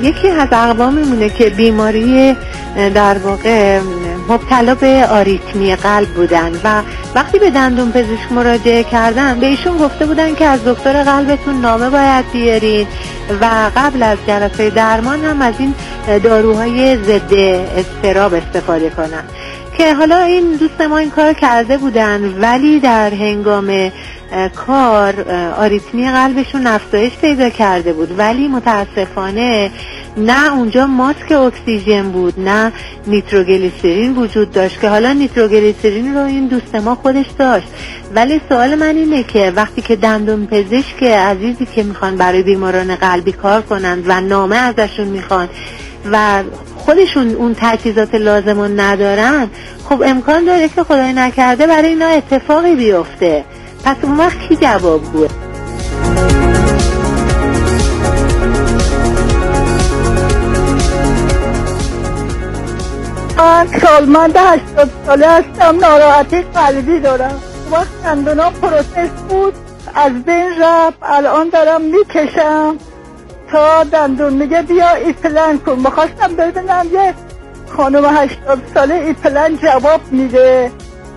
یکی از اقوام میمونه که بیماری در واقع مبتلا به آریتمی قلب بودن و وقتی به دندون پزشک مراجعه کردن به ایشون گفته بودن که از دکتر قلبتون نامه باید بیارین و قبل از جلسه درمان هم از این داروهای ضد اضطراب استفاده کنن، که حالا این دوست ما این کار کرده بودن ولی در هنگام کار آریتمی قلبشون افزایش پیدا کرده بود، ولی متاسفانه نه اونجا ماسک اکسیژن بود نه نیتروگلیسرین وجود داشت، که حالا نیتروگلیسرین رو این دوست ما خودش داشت. ولی سوال من اینه که وقتی که دندون پزشک عزیزی که میخوان برای بیماران قلبی کار کنند و نامه ازشون میخوان و خودشون اون تجهیزات لازم رو ندارن، خب امکان داره که خدای نکرده برای اینا اتفاقی بیفته. پس اون وقت کی جواب بود؟ من سالمند 80 ساله هستم، ناراحتی قلبی دارم. وقت دندونام پروتز بود از بین رفت، الان دارم میکشم تا دندون میگه بیا ایپلن کن. میخواستم ببینم یه خانم 80 ساله ایپلن جواب میده.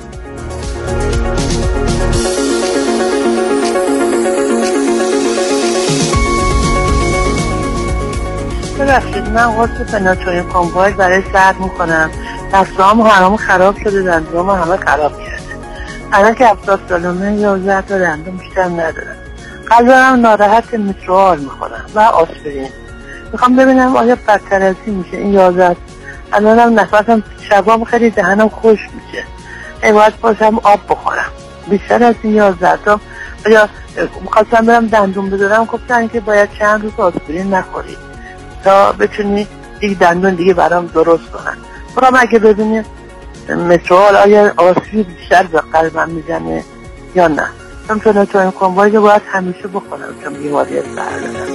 ببخشید من قرص فناتوین کامپاکت برای سرد میکنم، دستام همه خراب شده، دندونام همه خراب کرده. الان که 70 سالمه 11 تا دندون بیشتر ندارم. قلبم ناراحت، مترال میخورم و آسپرین. میخوام ببینم آیا بدتر از این میشه این 11. الانم نفسم شبام خیلی دهنم خوش میشه، باید باشم آب بخورم. بیشتر از این 11 تا یا میخواستم برم دندون بدارم، گفتن که باید چند روز آسپرین نخوری تا بتونی دیگه دندون دیگه برام درست کنن. برام اگه ببینیم مترال آیا آسیب بیشتر به قلبم میزنه یا نه. چون تو این کامپاکت باید همیشه بخورم چون بیماری سر دارم.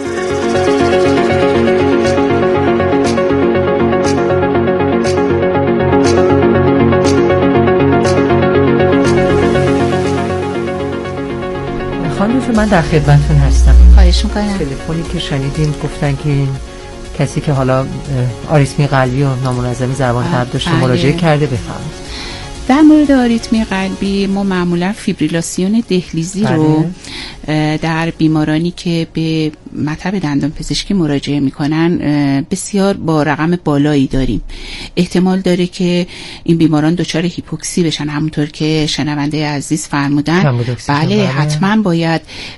خانم دکتر من در خدمتتون هستم. خواهش می‌کنم. تلفنی که شنیدیم گفتن که کسی که حالا آریتمی قلبی و نامنظمی ضربان قلب داشته مراجعه کرده. بفرمایید. در مورد آریتمی قلبی ما معمولا فیبریلاسیون دهلیزی رو در بیمارانی که به مطب دندان پزشکی مراجعه میکنن بسیار با رقم بالایی داریم. احتمال داره که این بیماران دچار هیپوکسی بشن، همونطور که شنونده عزیز فرمودن. بله حتما باید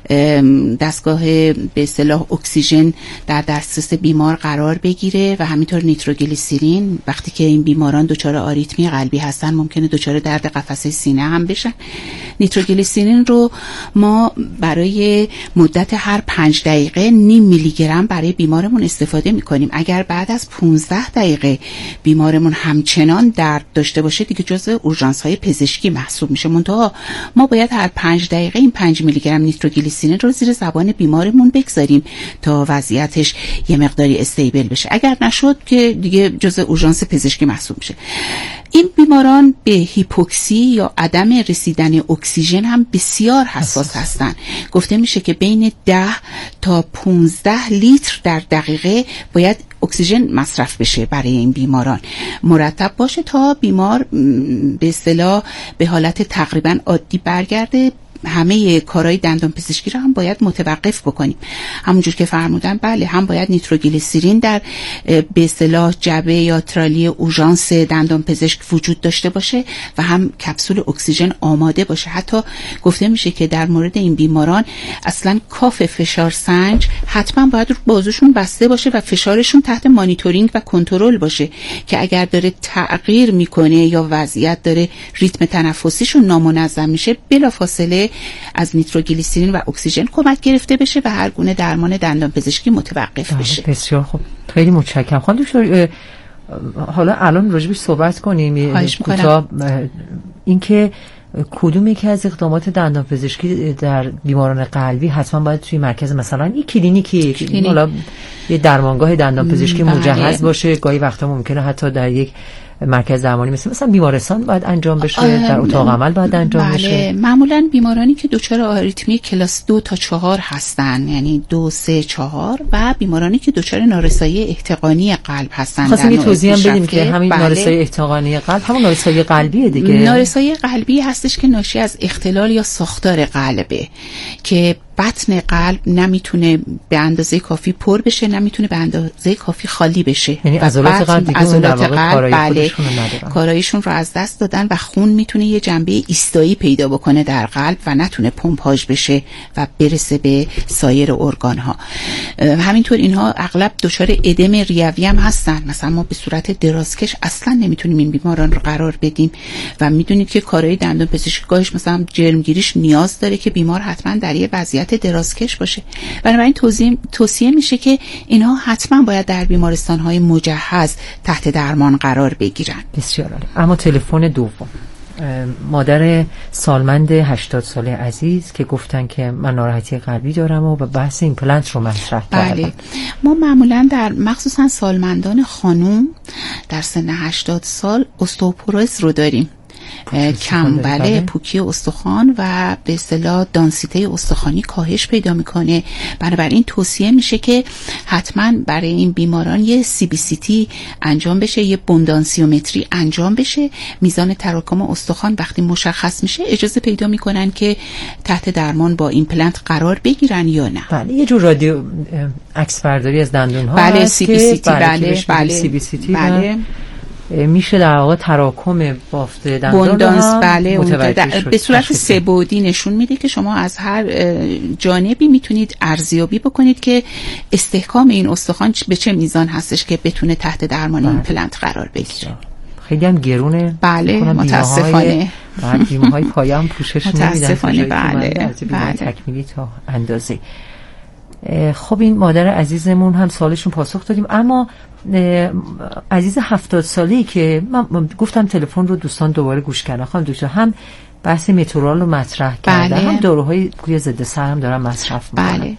دستگاه به اصطلاح اکسیژن در دسترس بیمار قرار بگیره و همینطور نیتروگلیسرین. وقتی که این بیماران دچار آریتمی قلبی هستن ممکنه دچار درد قفسه سینه هم بشن. نیتروگلیسرین رو ما برای مدت هر 5 دقیقه نیم میلی گرم برای بیمارمون استفاده میکنیم. اگر بعد از 15 دقیقه بیمارمون همچنان درد داشته باشه دیگه جزء اورژانس های پزشکی محسوب میشه. منتها ما باید هر 5 دقیقه این 5 میلی گرم نیتروگلیسرین رو زیر زبان بیمارمون بگذاریم تا وضعیتش یه مقداری استیبل بشه. اگر نشد که دیگه جزء اورژانس پزشکی محسوب میشه. این بیماران به هیپوکسی یا عدم رسیدن اکسیژن هم بسیار حساس هستن. گفته میشه که بین 10 تا 15 لیتر در دقیقه باید اکسیژن مصرف بشه برای این بیماران، مرتب باشه تا بیمار به اصطلاح به حالت تقریبا عادی برگرده. همه کارهای دندان پزشکی رو هم باید متوقف بکنیم. همونجور که فرمودن بله هم باید نیتروگلیسرین در به اصطلاح جعبه یا ترالی اورژانس دندان پزشک وجود داشته باشه و هم کپسول اکسیژن آماده باشه. حتی گفته میشه که در مورد این بیماران اصلا کاف فشار سنج حتما باید رو بازوشون بسته باشه و فشارشون تحت مانیتورینگ و کنترل باشه که اگر داره تغییر میکنه یا وضعیت داره ریتم تنفسیشون نامنظم میشه بلافاصله از نیتروگلیسرین و اکسیژن کمک گرفته بشه و هر گونه درمان دندان پزشکی متوقف بشه. بسیار خوب، خیلی متشکرم. خانم دکتر حالا الان راجبش صحبت کنیم. خواهش می‌کنم. اینکه کدوم یکی از اقدامات دندان پزشکی در بیماران قلبی حتما باید توی مرکز مثلا این کلینیکی حالا یه درمانگاه دندان پزشکی مجهز باشه، گاهی وقتا ممکنه حتی در یک مرکز درمانی مثلا بیمارستان باید انجام بشه، در اتاق عمل باید انجام بشه؟ معمولا بیمارانی که دچار آریتمی کلاس 2 تا 4 هستن، یعنی 2 3 4 و بیمارانی که دچار نارسایی احتقانی قلب هستن. خواستم یه توضیح هم بدیم که همین نارسایی احتقانی قلب همون نارسایی قلبیه دیگه. نارسایی قلبی هستش که ناشی از اختلال یا ساختار قلبه که بطن قلب نمیتونه به اندازه کافی پر بشه، نمیتونه به اندازه کافی خالی بشه. یعنی عضلات قلب کارایشون رو از دست دادن و خون میتونه یه جنبه ایستایی پیدا بکنه در قلب و نتونه پمپاژ بشه و برسه به سایر ارگان ها. همینطور اینها اغلب دچار ادم ریوی هم هستن. مثلا ما به صورت درازکش اصلا نمیتونیم این بیماران رو قرار بدیم و میدونید که کارهای دندان پزشکی گاهش مثلا جرمگیریش نیاز داره که بیمار حتما در یه وضعیت درازکش باشه. بنابراین توصیه میشه که اینها حتما باید در بیمارستان‌های مجهز تحت درمان قرار بگیرن. بسیار عالی. اما تلفن دوم، مادر سالمند 80 ساله عزیز که گفتن که من ناراحتی قلبی دارم و بحث ایمپلنت رو مطرح کردن. بله، ما معمولا در مخصوصا سالمندان خانوم در سن 80 سال استئوپوروز رو داریم، کمبله پوکی استخوان و به اصطلاح دانسیته استخوانی کاهش پیدا میکنه. بنابراین توصیه میشه که حتما برای این بیماران یه CBCT انجام بشه، یه بوندانسیومتری انجام بشه. میزان تراکم استخوان وقتی مشخص میشه اجازه پیدا میکنن که تحت درمان با ایمپلنت قرار بگیرن یا نه. بله، یه جور رادیو عکس برداری از دندون ها. بله، CBCT. بله CBCT. بله. میشه در واقع تراکم بافت دندان رو بله به صورت سه‌بعدی نشون میده که شما از هر جانبی میتونید ارزیابی بکنید که استحکام این استخوان به چه میزان هستش که بتونه تحت درمان ایمپلنت قرار بگیره. خیلی هم گرونه. بله، متاسفانه. بیمه‌های پایه هم پوشش نمیدن. متاسفانه. بله. تکمیلی تا اندازه. خب این مادر عزیزمون هم سوالشون پاسخ دادیم، اما عزیز 70 ساله‌ای که من گفتم تلفن رو دوستان دوباره گوش کردن، خانم دکتر هم بحث مترال رو مطرح کردن، هم داروهای گویا ضد سر هم دارن مصرف میکنن. بله.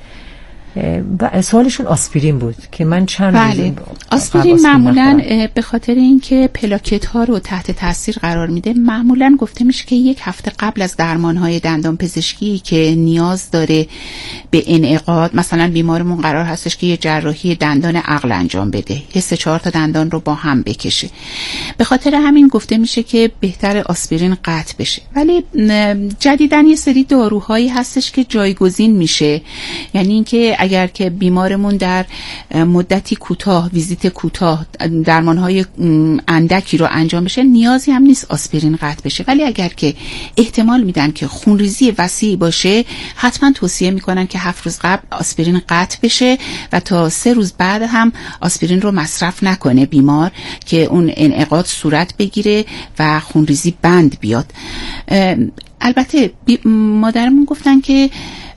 و سوالشون آسپرین بود که من چند بله. آسپرین معمولا به خاطر اینکه پلاکت ها رو تحت تاثیر قرار میده، معمولا گفته میشه که 1 هفته قبل از درمان های دندان پزشکی که نیاز داره به انعقاد، مثلا بیمارمون قرار هستش که یه جراحی دندان عقل انجام بده، یه 3-4 تا دندان رو با هم بکشه، به خاطر همین گفته میشه که بهتر آسپرین قطع بشه. ولی جدیداً یه سری داروهایی هستش که جایگزین میشه، یعنی اینکه اگر که بیمارمون در مدتی کوتاه، ویزیت کوتاه، درمانهای اندکی رو انجام بشه، نیازی هم نیست آسپرین قطع بشه. ولی اگر که احتمال میدن که خونریزی وسیع باشه، حتما توصیه میکنن که 7 روز قبل آسپرین قطع بشه و تا 3 روز بعد هم آسپرین رو مصرف نکنه بیمار، که اون انعقاد صورت بگیره و خونریزی بند بیاد. البته مادرمون گفتن که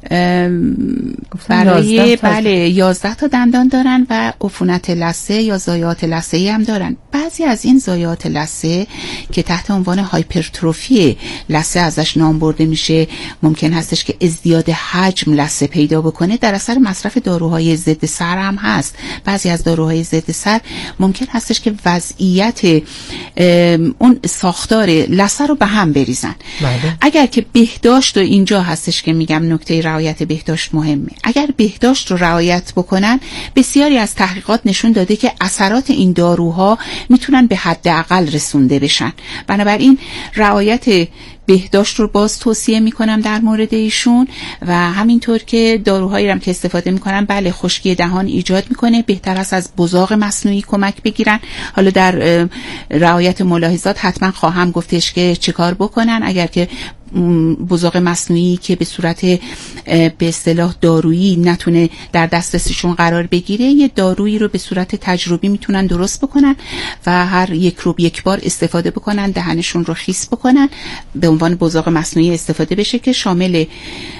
برای 11 تا دندان دارن و عفونت لثه یا ضایعات لثه‌ای هم دارن. بعضی از این ضایعات لثه که تحت عنوان هایپرتروفی لثه ازش نام برده میشه، ممکن هستش که ازدیاد حجم لثه پیدا بکنه در اثر مصرف داروهای ضد سر هم هست. بعضی از داروهای ضد سر ممکن هستش که وضعیت اون ساختار لثه رو به هم بریزن. اگر که بهداشت و اینجا هستش که میگم نکته رعایت بهداشت مهمه. اگر بهداشت رو رعایت بکنن، بسیاری از تحقیقات نشون داده که اثرات این داروها میتونن به حداقل رسونده بشن. بنابراین رعایت بهداشت رو باز توصیه میکنم در مورد ایشون و همینطور که داروهایی هم که استفاده میکنن، بله خشکی دهان ایجاد میکنه، بهتر است از بزاق مصنوعی کمک بگیرن. حالا در رعایت ملاحظات حتما خواهم گفتش که چیکار بکنن. اگر که بزاق مصنوعی که به صورت به اصطلاح دارویی نتونه در دسترسشون قرار بگیره، یه دارویی رو به صورت تجربی میتونن درست بکنن و هر 1 بار استفاده بکنن، دهنشون رو خیس بکنن، به عنوان بزاق مصنوعی استفاده بشه که شامل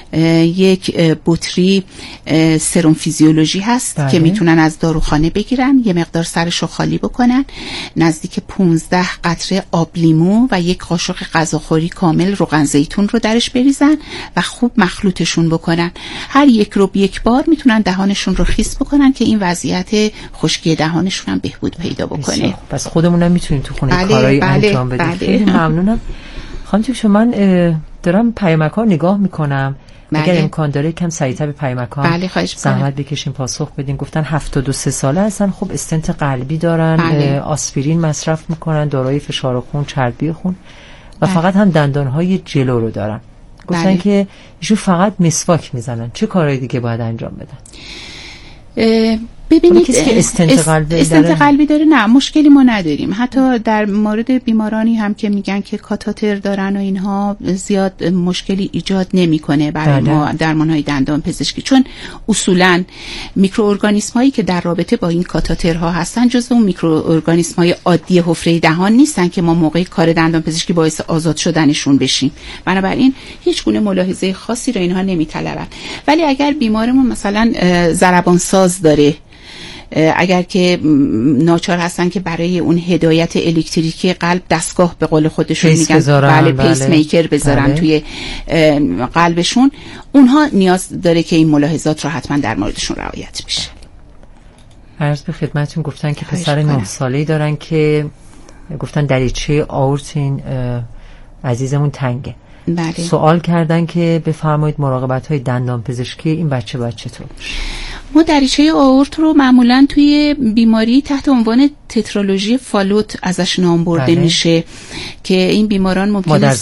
یک بطری سرم فیزیولوژی هست که میتونن از داروخانه بگیرن، یه مقدار سرشو خالی بکنن، نزدیک 15 قطره آب لیمو و یک قاشق غذاخوری کامل روغن زیتون رو درش بریزن و خوب مخلوطشون بکنن. هر یک بار میتونن دهانشون رو خیس بکنن که این وضعیت خشکی دهانشون هم بهبود پیدا بکنه. پس خودمونم میتونیم تو خونه کارایی انجام بدیم. خیلی ممنونم. خانم تیپشو، من دارم پیامک‌ها نگاه میکنم. اگر امکان داره کم سریعتر به پیامک‌ها زحمت بکشیم پاسخ بدیم. گفتن 73 ساله هستن، خب استنت قلبی دارن، آسپرین مصرف میکنن، دارای فشار خون، چربی خون و فقط هم دندانهای جلو رو دارن. گفتن که ایشون فقط مسواک میزنن، چه کارهای دیگه باید انجام بدن؟ ببینید استنت قلبی داره نه مشکلی ما نداریم. حتی در مورد بیمارانی هم که میگن که کاتاتر دارن و اینها زیاد مشکلی ایجاد نمیکنه برای ما درمانهای دندان پزشکی، چون اصولا میکروارگانیسم هایی که در رابطه با این کاتاترها هستن جزو اون میکروارگانیسم های عادی حفره دهان نیستن که ما موقع کار دندان پزشکی باعث آزاد شدنشون بشیم. بنابراین هیچ گونه ملاحظه خاصی رو اینها نمیطلبن. ولی اگر بیمارمون مثلا ضربان ساز داره، اگر که ناچار هستن که برای اون هدایت الکتریکی قلب دستگاه به قول خودشون میگن پیس میکر بذارن توی قلبشون، اونها نیاز داره که این ملاحظات رو حتما در موردشون رعایت بشه. عرض به خدمتتون گفتن که پسر 9 ساله‌ای دارن که گفتن دریچه آورت این عزیزمون تنگه. سوال کردن که بفرمایید مراقبت‌های دندان پزشکی این بچه چطور؟ ما دریچه آورت رو معمولاً توی بیماری تحت عنوان تترالوژی فالوت ازش نام برده میشه که این بیماران ممکنه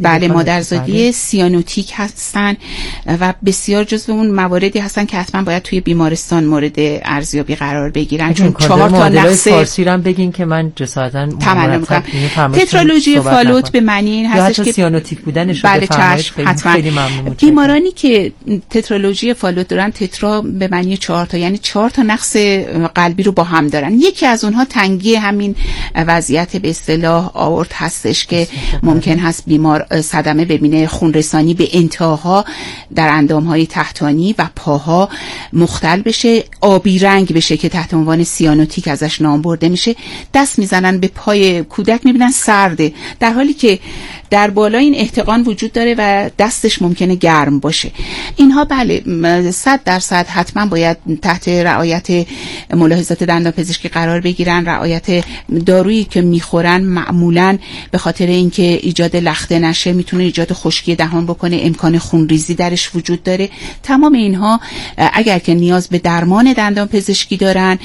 مادرزادی سیانوتیک هستن و بسیار جزو اون مواردی هستن که حتما باید توی بیمارستان مورد ارزیابی قرار بگیرن، چون 4 تا نقص فارسی رو بگین که من جسارتاً تمام میکنم. تترالوژی فالوت به معنی این هستش که سیانوتیک بودنش رو بفرمایید. خیلی ممنون. بیمارانی که تترالوژی فالوت دارن، تترا به معنی 4 تا، یعنی 4 تا نقص قلبی رو با هم دارن. یکی از اونها تنگی همین وضعیت به اصطلاح آورت هستش که ممکن هست بیمار صدمه ببینه، خونرسانی به انتهاها در اندامهای تحتانی و پاها مختل بشه، آبی رنگ بشه که تحت عنوان سیانوتیک ازش نام برده میشه. دست میزنن به پای کودک میبینن سرده، در حالی که در بالا این احتقان وجود داره و دستش ممکنه گرم باشه. اینها بله 100% حتما باید تحت رعایت ملاحظات دندان پزشکی قرار بگیرن. رعایت دارویی که میخورن معمولا به خاطر اینکه ایجاد لخته نشه میتونه ایجاد خشکی دهان بکنه، امکان خونریزی درش وجود داره. تمام اینها اگر که نیاز به درمان دندان پزشکی دارن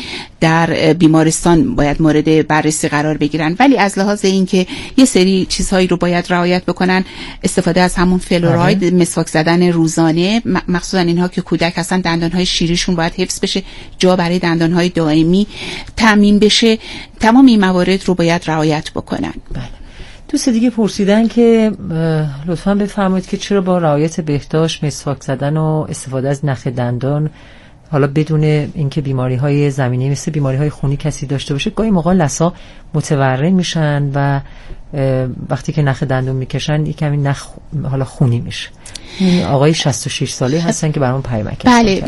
در بیمارستان باید مورد بررسی قرار بگیرن. ولی از لحاظ اینکه یه سری چیزهایی رو باید رعایت بکنن، استفاده از همون فلوراید، مسواک زدن روزانه، مخصوصا اینها که کودک هستن دندانهای شیریشون باید حفظ بشه، جا برای دندانهای دائمی تامین بشه. تمام این موارد رو باید رعایت بکنن. بله. دوست دیگه پرسیدن که لطفاً بفرمایید که چرا با رعایت بهداشت، مسواک زدن و استفاده از نخ دندان، حالا بدون اینکه بیماری‌های زمینی مثل بیماری‌های خونی کسی داشته باشه، گاهی موقع لثه‌ها متورم میشن و وقتی که نخ دندون میکشن یکمی نخ حالا خونی میشه. این آقای 66 ساله هستن که برام پیامک بله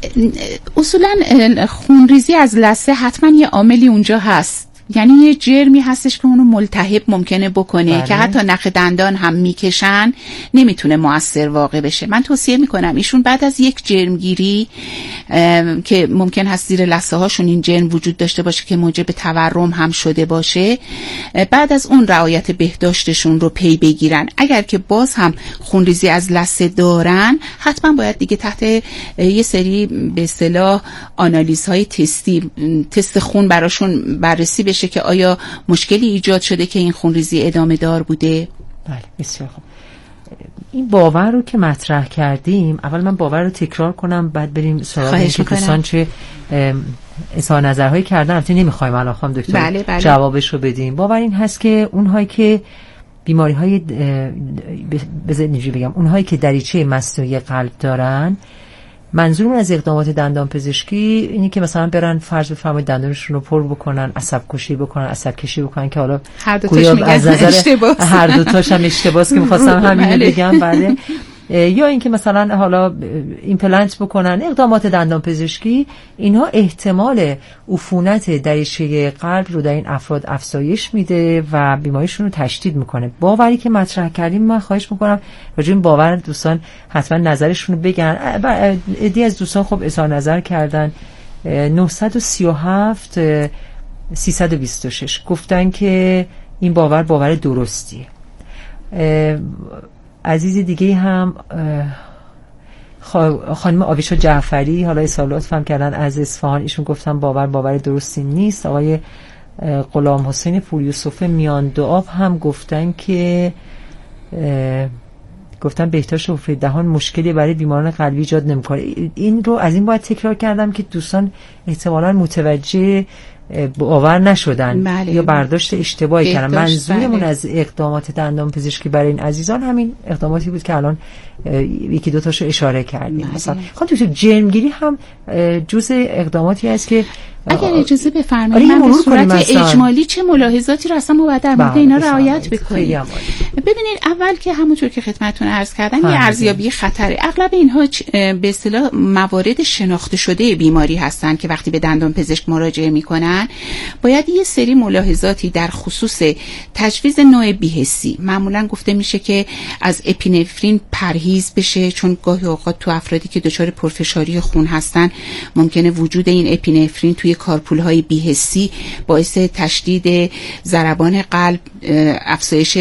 اصولا خونریزی از لثه حتما یه عاملی اونجا هست، یعنی یه جرمی هستش که اونو ملتهب ممکنه بکنه که حتی نخ دندان هم میکشن نمیتونه مؤثر واقع بشه. من توصیه میکنم ایشون بعد از یک جرمگیری که ممکن هست زیر لثه هاشون این جرم وجود داشته باشه که موجب تورم هم شده باشه، بعد از اون رعایت بهداشتشون رو پی بگیرن. اگر که باز هم خونریزی از لثه دارن حتما باید دیگه تحت یه سری به اصطلاح آنالیزهای تست خون براشون بررسی بشه که آیا مشکلی ایجاد شده که این خونریزی ادامه دار بوده. بله بسیار خوب. این باور رو که مطرح کردیم، اول من باور رو تکرار کنم بعد بریم سراغ اینکه دوستان چه اظهار نظرهایی کردن. البته نمیخوایم الان خانم دکتر بله. جوابش رو بدیم. باور این هست که اونهایی که بیماری‌های بگم اونهایی که دریچه مصنوعی قلب دارن، منظورم از اقدامات دندان پزشکی اینی که مثلا برن فرض بفرمایید دندانشون رو پر بکنن، عصب کشی بکنن که حالا هر دو تاش میگن هر دو تاش هم اشتباهه که می‌خواستم همین رو بگم. بعد یا اینکه مثلا حالا ایمپلنت بکنن، اقدامات دندان پزشکی، اینها احتمال عفونت دریچه قلب رو در این افراد افزایش میده و بیماریشون رو تشدید میکنه. باوری که مطرح کردیم، من خواهش میکنم راجع به این باور دوستان حتما نظرشون رو بگن. عده‌ای از دوستان خب اظهار نظر کردن. 937 326 گفتن که این باور درستیه. عزیز دیگه هم خانم آویشا جعفری، حالا اصالات فهم کردن از اصفهان، ایشون گفتن باور درستی نیست. آقای غلام حسین پور یوسف میان دعاب هم گفتن که بهداشت حفره دهان مشکلی برای بیماران قلبی ایجاد نمی‌کنه. این رو از این باید تکرار کردم که دوستان احتمالاً متوجه باور نشدن. بله. یا برداشت اشتباهی کردن. منظورمون از اقدامات دندان پزشکی برای این عزیزان همین اقداماتی بود که الان یکی دو تاشو اشاره کردیم. مثلا خانم دکتر جرمگیری هم جزء اقداماتی است که اگر اجازه بفرمایید من به صورت اجمالی چه ملاحظاتی رو اصلا ما باید در مورد اینا رعایت بکنیم. ببینید، اول که همونطور که خدمتتون عرض کردم یه ارزیابی خطره. اغلب اینها به اصطلاح موارد شناخته شده بیماری هستن که وقتی به دندان پزشک مراجعه میکنن باید یه سری ملاحظاتی در خصوص تجویز نوع بی‌حسی، معمولا گفته میشه که از اپینفرین پرهیز بشه، چون گاهی اوقات تو افرادی که دچار پرفشاری خون هستن ممکنه وجود این اپینفرین توی کارپول‌های بی‌حسی باعث تشدید ضربان قلب، افزایش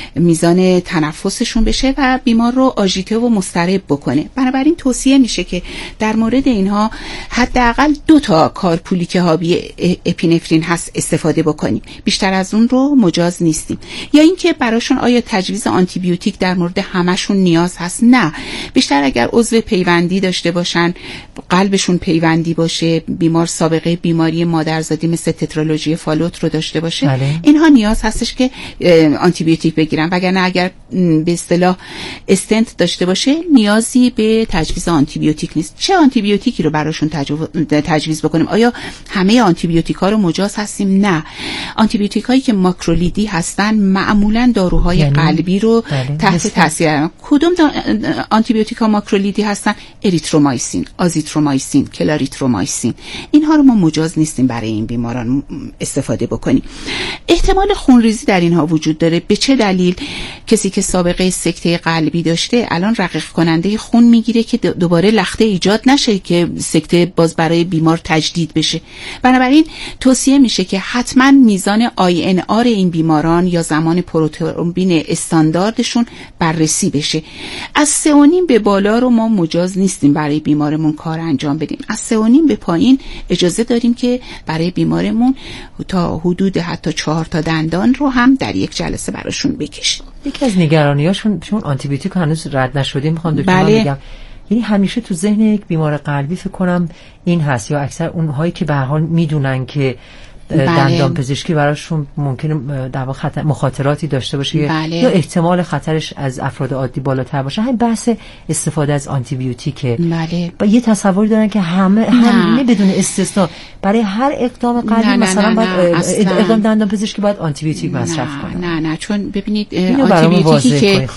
میزان تنفسشون بشه و بیمار رو آژیته و مضطرب بکنه. بنابراین توصیه میشه که در مورد اینها حداقل 2 تا کارپولی که حاوی اپینفرین هست استفاده بکنیم، بیشتر از اون رو مجاز نیستیم. یا اینکه براشون آیا تجویز آنتی بیوتیک در مورد همشون نیاز هست؟ نه، بیشتر اگر عضو پیوندی داشته باشن، قلبشون پیوندی باشه، بیمار سابقه بیماری مادرزادی مثل تترالوژی فالوت رو داشته باشه، بله. اینها نیاز هستش که آنتی بیوتیک بگیرن، وگرنه اگر به اصطلاح استنت داشته باشه نیازی به تجویز آنتی بیوتیک نیست. چه آنتی بیوتیکی رو براشون تجویز بکنیم؟ آیا همه آنتی بیوتیک ها رو مجاز هستیم؟ نه. آنتی بیوتیک هایی که ماکرولیدی هستن معمولا داروهای قلبی رو تحت تاثیر. کدوم آنتی بیوتیک ها ماکرولیدی هستن؟ اریترومایسین، آزیترومایسین، کلاریترومایسین. اینها رو ما مجاز نیستیم برای این بیماران استفاده بکنیم. احتمال خونریزی در اینها وجود داره. به چه دلیل؟ کسی که سابقه سکته قلبی داشته الان رقیق کننده خون میگیره که دوباره لخته ایجاد نشه که سکته باز برای بیمار تجدید بشه. بنابراین توصیه میشه که حتما میزان INR این بیماران یا زمان پروترومبین استانداردشون بررسی بشه. از 3.5 به بالا رو ما مجاز نیستیم برای بیمارمون کار انجام بدیم. از 3.5 به پایین اجازه داریم که برای بیمارمون تا حدود حتی 4 تا دندان رو هم در یک جلسه براشون بکشیم. یکی از نگرانیاشون چون آنتی بیوتیک هنوز رد نشده، میخوام دکتر بله. بگم، یعنی همیشه تو ذهن یک بیمار قلبی فکر کنم این هست، یا اکثر اونهایی که به هر حال میدونن که دندان پزشکی براشون ممکنه در واقع مخاطراتی داشته باشه یا احتمال خطرش از افراد عادی بالاتر باشه، همین بحث استفاده از آنتی بیوتیکه. و یه تصوری دارن که همه بدون استثنا برای هر اقدام قلبی مثلا باید اقدام دندان پزشکی باید آنتی بیوتیک مصرف کنه. نه چون ببینید آنتی بیوتیکی که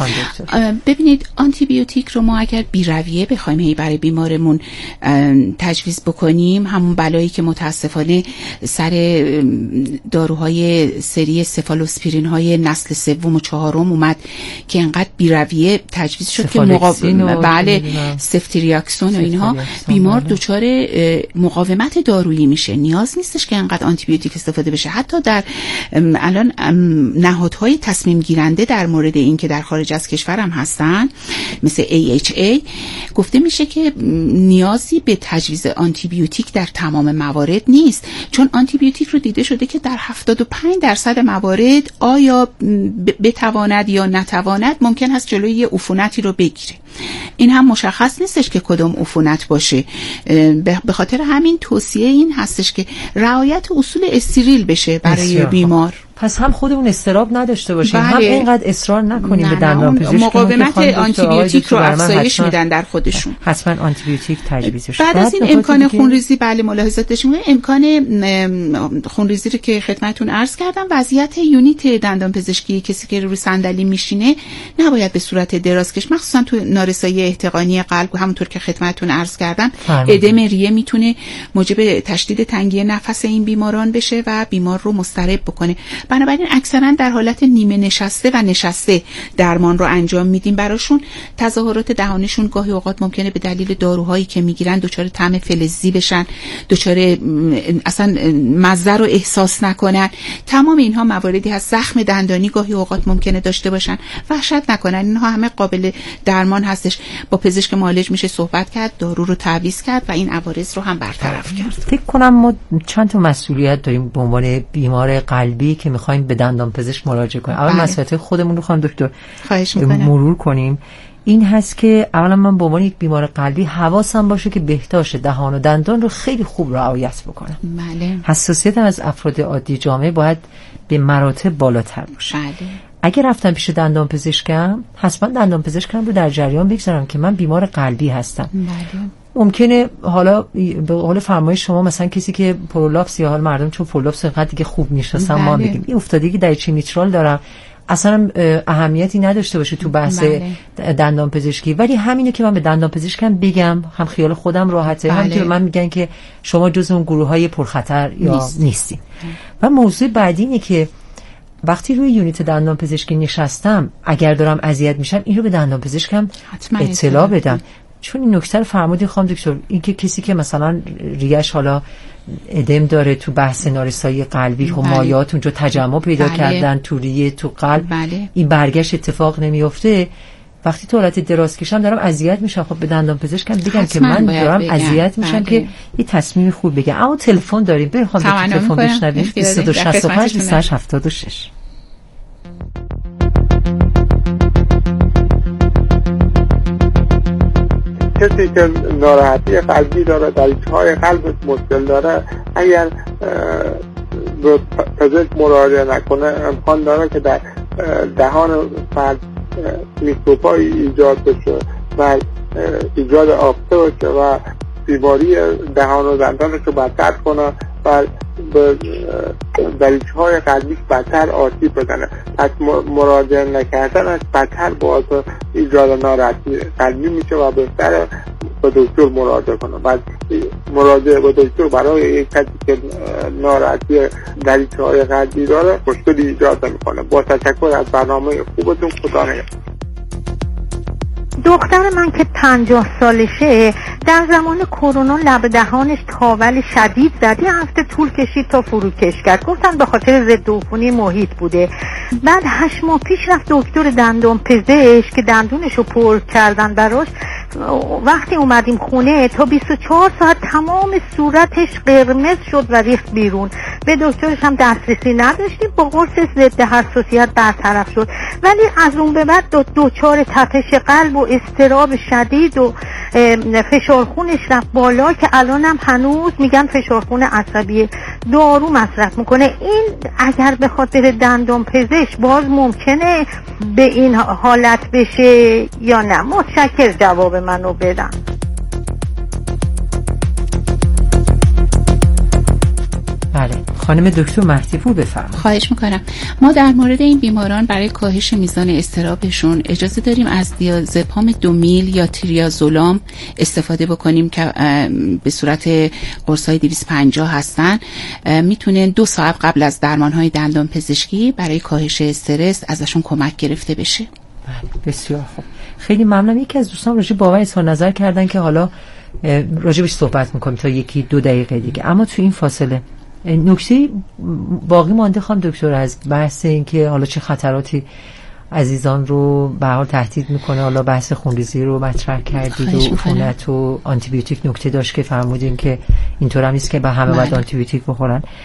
ببینید آنتی بیوتیک رو ما اگر بی‌رویه بخوایم برای بیمارمون تجویز بکنیم، همون بلایی که متاسفانه سر داروهای سری سفالوسپرین های نسل 3 و 4 اومد که انقدر بی‌رویه تجویز شد که بله سفتریاکسون و اینها بیمار دچار مقاومت دارویی میشه. نیاز نیستش که انقدر آنتی بیوتیک استفاده بشه. حتی در الان نهادهای تصمیم گیرنده در مورد این که در خارج از کشور هم هستن مثل AHA گفته میشه که نیازی به تجویز آنتی بیوتیک در تمام موارد نیست، چون آنتی بیوتیک رو دیده شده که در 75% موارد آیا بتواند یا نتواند ممکن هست جلوی یه عفونتی رو بگیره. این هم مشخص نیستش که کدام عفونت باشه. به خاطر همین توصیه این هستش که رعایت اصول استریل بشه برای بیمار. پس هم خودمون استراب نداشته باشیم، هم اینقدر اصرار نکنیم به دندان پزشک. مقاومت آنتیبیوتیک رو افزایش میدن در خودشون. حتما آنتیبیوتیک تجویز بشه. بعد از این امکان خونریزی، بله ملاحظات داشتیم، امکان خونریزی رو که خدمتتون عرض کردم، وضعیت یونیت دندان پزشکی کسی که روی صندلی میشینه نباید به صورت درازکش، مخصوصا تو نارسایی احتقانی قلب، همونطور که خدمتتون عرض کردم ادم ریه میتونه موجب تشدید تنگی نفس این بیماران بشه و بیمار رو مضطرب بکنه. بنابراین اکثرا در حالت نیمه نشسته و نشسته درمان رو انجام میدیم براشون. تظاهرات دهانشون گاهی اوقات ممکنه به دلیل داروهایی که میگیرن دچار طعم فلزی بشن، دچار اصلا مزه رو احساس نکنن. تمام اینها مواردی هست. زخم دندانی گاهی اوقات ممکنه داشته باشن، وحشت نکنن. اینها همه قابل درمان هستش. با پزشک معالج میشه صحبت کرد، دارو رو تعویض کرد و این عوارض رو هم برطرف کرد. فکر کنم ما چند تا مسئولیت داریم به عنوان بیمار قلبی که میخوایم به دندان پزشک مراجعه کنیم. اول مسئله خودمون رو خانم دکتر مرور کنیم. این هست که اولا من به عنوان یک بیمار قلبی حواسم باشه که بهداشت دهان و دندان رو خیلی خوب رعایت بکنم. بله. حساسیتم از افراد عادی جامعه باید به مراتب بالاتر باشه. بله. اگر رفتم پیش دندان پزشکم، حتما دندان پزشکم رو در جریان بگذارم که من بیمار قلبی هستم. بله. ممکنه حالا به قول فرمایش شما مثلا کسی که پرولاپس، یا حال مردم چون پرولاپس اینقدر دیگه خوب میشناسن ما بگیم این افتادگی دریچه میترال دارم، اصلا اهمیتی نداشته باشه تو بحث دندان پزشکی، ولی همینه که من به دندان پزشکم بگم، هم خیال خودم راحته، هم که من میگن که شما جز اون گروه‌های پرخطر یا نیستی. و موضوع بعدی اینه که وقتی روی یونیت دندان پزشکی نشستم، اگر دارم اذیت میشم این رو به دندان پزشکم اطلاع بدم. چون این نکته رو فرمودین خانم دکتر، این که کسی که مثلا ریش حالا ادم داره تو بحث نارسایی قلبی، خب مایات اونجا تجمع پیدا کردن تو ریه تو قلب، این برگشت اتفاق نمیفته. وقتی تو حالت دراز کشم دارم اذیت میشم، خب به دندان پزشکم بگم که من دارم اذیت میشم که یه تصمیم خوب بگم. اما تلفن داریم، بریم خانم تلفن بشنویم. 2265 2876. کسی که ناراحتی قلبی داره، دریچه‌های قلب مشکل داره، اگر به پزشک مراجعه نکنه امکان داره که در دهان فرد میکروب‌های ایجاد بشه و ایجاد آفته بشه و بیماری دهان و دندانش رو بدتر کنه و به دریچه‌های قلبیش بدتر آسیب بزنه. پس مراجعه نکردنش بدتر باعث ایجاد ناراحتی قلبی میشه و بهتره به دکتر مراجعه کنه. بعد مراجعه به دکتر برای یک کسی که ناراحتی دریچه‌های قلبی داره مشکلی ایجاد نمی‌کنه. با تشکر از برنامه خوبتون، خدا نگهدار. دختر من که 50 سالشه در زمان کرونا لب دهانش تاول شدید زد، یه هفته طول کشید تا فروکش کرد. گفتن به خاطر ضد عفونی محیط بوده. بعد 8 ماه پیش رفت دکتر دندان پزشک که دندونشو پر کردن براش. وقتی اومدیم خونه تا 24 ساعت تمام صورتش قرمز شد و ریخت بیرون. به دکترش هم دسترسی نداشتیم، با قرص ضد حساسیت برطرف شد. ولی از اون به بعد دچار تپش قلب و اضطراب شدید و فشار خونش رفت بالا که الانم هنوز میگن فشار خون عصبی، دارو مصرف میکنه. این اگر بخواد بره دندان پزشک باز ممکنه به این حالت بشه یا نه؟ متشکر جواب منو بدن. بله خانم دکتر مهدی پور بفرمایید. خواهش میکنم. ما در مورد این بیماران برای کاهش میزان اضطرابشون اجازه داریم از دیازپام 2 میل یا تریازولام استفاده بکنیم که به صورت قرصای 250 هستن. میتونن 2 ساعت قبل از درمانهای دندان پزشکی برای کاهش استرس ازشون کمک گرفته بشه. بله بسیار خوب، خیلی ممنونم. یکی از دوستان راجع باور اظهار نظر کردن که حالا راجعش صحبت میکنیم تا 1-2 دقیقه دیگه، اما تو این فاصله نکته باقی مانده خانم دکتر از بحث این که حالا چه خطراتی عزیزان رو به حال تهدید میکنه. حالا بحث خونریزی رو مطرح کردید و عفونت و آنتیبیوتیک نکته داشت که فرمودین که اینطور هم نیست که به همه باید آنتیبیوتیک بخورن.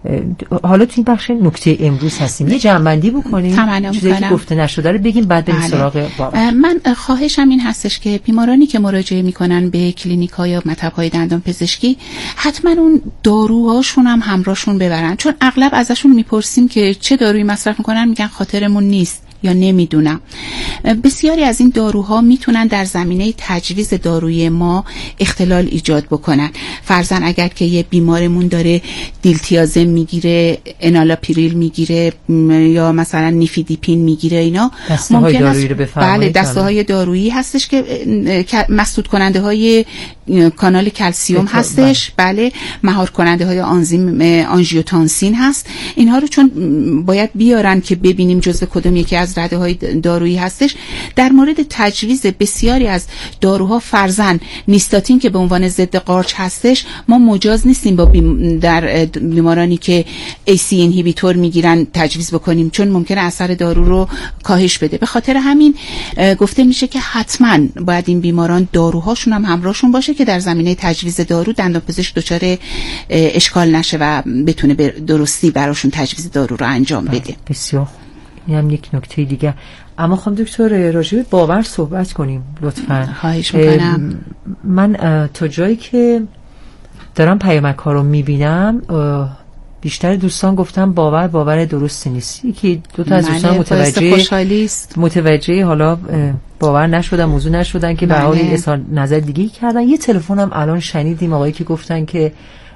حالا تو این بخش نکته امروز هستیم، یه جمع‌بندی بکنیم چیزی که گفته نشده رو بگیم، بعد بریم سراغ باور. من خواهشم این هستش که بیمارانی که مراجعه میکنن به کلینیک‌ها یا مطب‌های دندان پزشکی حتما اون داروهاشون هم همراهشون ببرن، چون اغلب ازشون میپرسیم که چه دارویی مصرف میکنن، میگن خاطرمون نیست یا نمیدونم. بسیاری از این داروها میتونن در زمینه تجویز دارویی ما اختلال ایجاد بکنن. فرضاً اگر که یه بیمارمون داره دیلتیازم میگیره، انالاپریل میگیره یا مثلا نیفیدیپین میگیره، اینا دسته‌های دارویی رو بفرمایید. بله، دسته‌های دارویی هستش که مسدود کننده های کانال کلسیوم هستش، بله، مهار کننده های آنزیم آنژیوتانسین هست. اینها رو چون باید بیارن که ببینیم جزء کدوم یکی از رده های دارویی هستش. در مورد تجویز بسیاری از داروها، فرضاً نیستاتین که به عنوان ضد قارچ هستش، ما مجاز نیستیم با در بیمارانی که AC اینهیبیتور میگیرن تجویز بکنیم، چون ممکنه اثر دارو رو کاهش بده. به خاطر همین گفته میشه که حتماً باید این بیماران داروهاشون هم همراهشون باشه که در زمینه تجویز دارو دندانپزشک دچار اشکال نشه و بتونه به درستی براشون تجویز دارو رو انجام بده. بسیار. این هم یک نکته دیگه. اما خانم دکتر راجع به باور صحبت کنیم لطفاً. خواهش میکنم. من تا جایی که دارم پیامک‌ها رو میبینم، بیشتر دوستان گفتن باور درستی نیست. یکی دو تا از دوستان متوجه حالا باور نشدن، موضوع نشدن که به حال اظهار نظر دیگه کردن. یه تلفن هم الان شنیدیم آقایی که گفتن که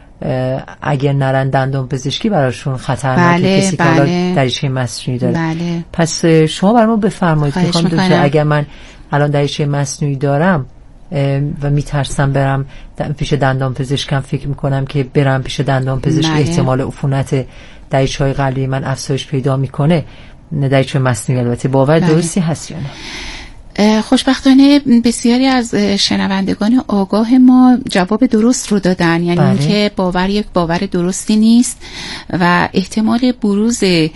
اگر نرن دندان پزشکی براشون خطرناکه، کسی که حالا دریچه مصنوعی داره. بله. پس شما برام بفرمایید که خانم دکتر اگر من الان دریچه مصنوعی دارم و میترسم برم پیش دندان پزشکم، فکر میکنم که برم پیش دندان پزشک احتمال عفونت دریچه‌های قلبی من افزایش پیدا میکنه، دریچه مصنوعی البته باور درستی هست یا نه؟ خوشبختانه بسیاری از شنوندگان آگاه ما جواب درست رو دادن، یعنی اینکه باور یک باور درستی نیست و احتمال بروز به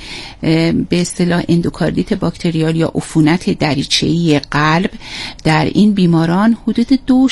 اصطلاح اندوکاردیت باکتریال یا عفونت دریچه‌ای قلب در این بیماران حدود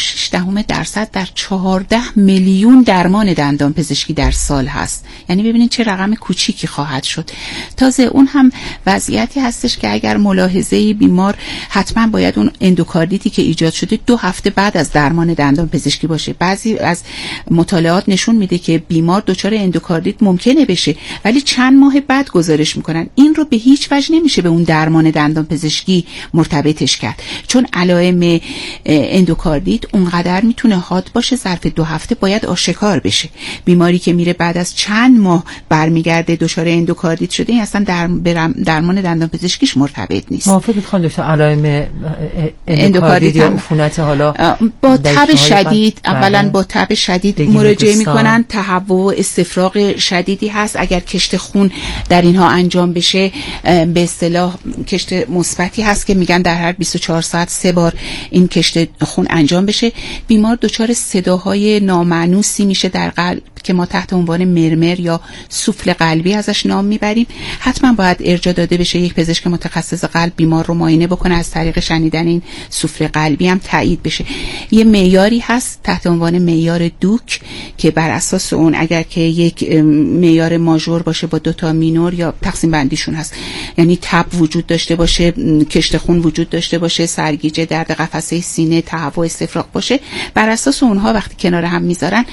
2.6% در 14 میلیون درمان دندان پزشکی در سال هست. یعنی ببینید چه رقم کوچیکی خواهد شد. تازه اون هم وضعیتی هستش که اگر ملاحظه بیمار حتما باید اون اندوکاردیتی که ایجاد شده 2 هفته بعد از درمان دندان پزشکی باشه. بعضی از مطالعات نشون میده که بیمار دچار اندوکاردیت ممکنه بشه ولی چند ماه بعد گزارش میکنن. این رو به هیچ وجه نمیشه به اون درمان دندان پزشکی مرتبطش کرد، چون علائم اندوکاردیت اونقدر میتونه حاد باشه، ظرف 2 هفته باید آشکار بشه. بیماری که میره بعد از چند ماه برمیگرده دچار اندوکاردیت شده، این اصلا درمان دندان پزشکیش مرتبط نیست. موافقید خانم دکتر؟ علائم اندوکاردیت یا عفونت حالا با تب شدید، اولا با تب شدید مراجعه میکنن، تهوع و استفراغ شدیدی هست. اگر کشت خون در اینها انجام بشه، به اصطلاح کشت مثبتی هست که میگن در هر 24 ساعت 3 بار این کشت خون انجام بشه. بیمار دچار صداهای نامانوسی میشه در قلب که ما تحت عنوان مرمر یا سوفل قلبی ازش نام میبریم. حتما باید ارجاع داده بشه یک پزشک متخصص قلب بیمار رو معاینه بکنه، از طریق شنیدن این سوفل قلبی هم تایید بشه. یه معیاری هست تحت عنوان معیار دوک که بر اساس اون اگر که یک معیار ماژور باشه با 2 تا مینور یا تقسیم بندیشون هست، یعنی تب وجود داشته باشه، کشت خون وجود داشته باشه، سرگیجه، درد قفسه سینه، تهوع، استفراغ باشه، بر اساس اونها وقتی کنار هم میذارن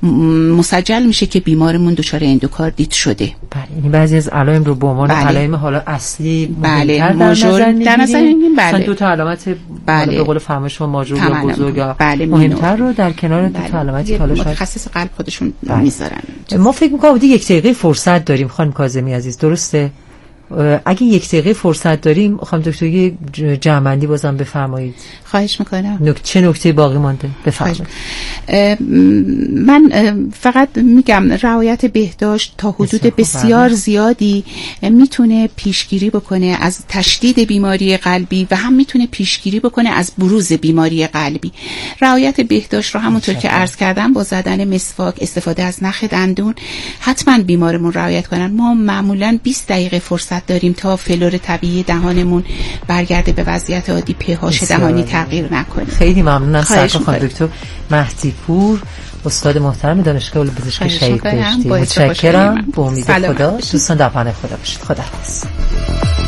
مسجل میشه که بیمارمون دچار اندوکاردیت شده. بله، یعنی بعضی از علائم رو به عنوان علائم حالا اصلی بله ماژور در نظر میگیریم. بله 2 تا علامت بله به قول فرما شما ماژور یا بزرگ یا مهمتر رو در کنار 2 تا علامتی که حالا متخصص قلب خودشون میذارن. ما فکر می‌کنم دیگه 1 دقیقه فرصت داریم خانم کاظمی عزیز، درسته؟ اگه 1 دقیقه فرصت داریم خانم دکتر یه جمع‌بندی بازم بفرمایید. خواهش میکنم. چه نکته باقی مانده؟ بفرمایید. من فقط میگم رعایت بهداشت تا حدود بسیار زیادی میتونه پیشگیری بکنه از تشدید بیماری قلبی و هم میتونه پیشگیری بکنه از بروز بیماری قلبی. رعایت بهداشت رو همونطور که عرض کردم با زدن مسواک، استفاده از نخ دندون، حتما بیمارمون رعایت کنن. ما معمولاً 20 دقیقه فرصت داریم تا فلور طبیعی دهانمون برگرده به وضعیت عادی، pH دهانی تغییر نکنه. خیلی ممنونم. سرکار خانم دکتر مهدی پور، استاد محترم دانشگاه علوم پزشکی شهید بهشتی. متشکرم. به امید خدا. دوستان در پناه خدا باشید. خداحافظ.